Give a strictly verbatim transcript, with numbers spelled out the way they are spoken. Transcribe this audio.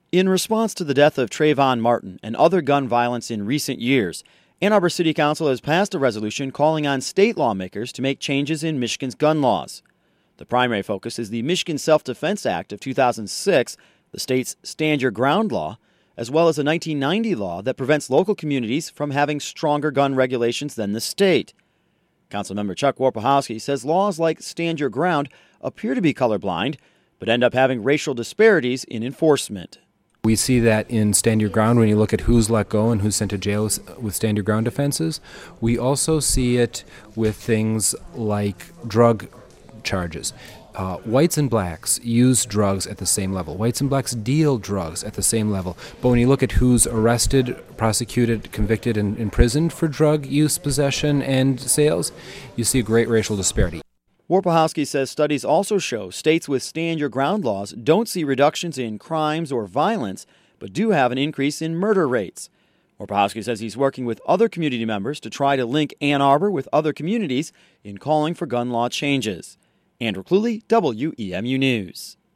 In response to the death of Trayvon Martin and other gun violence in recent years, Ann Arbor City Council has passed a resolution calling on state lawmakers to make changes in Michigan's gun laws. The primary focus is the Michigan Self-Defense Act of two thousand six, the state's Stand Your Ground law, as well as a nineteen ninety law that prevents local communities from having stronger gun regulations than the state. Councilmember Chuck Warpechowski says laws like Stand Your Ground appear to be colorblind, but end up having racial disparities in enforcement. We see that in Stand Your Ground when you look at who's let go and who's sent to jail with Stand Your Ground offenses. We also see it with things like drug charges. Uh, whites and blacks use drugs at the same level. Whites and blacks deal drugs at the same level. But when you look at who's arrested, prosecuted, convicted, and imprisoned for drug use, possession, and sales, you see a great racial disparity. Warpechowski says studies also show states with Stand Your Ground laws don't see reductions in crimes or violence, but do have an increase in murder rates. Warpechowski says he's working with other community members to try to link Ann Arbor with other communities in calling for gun law changes. Andrew Cluley, W E M U News.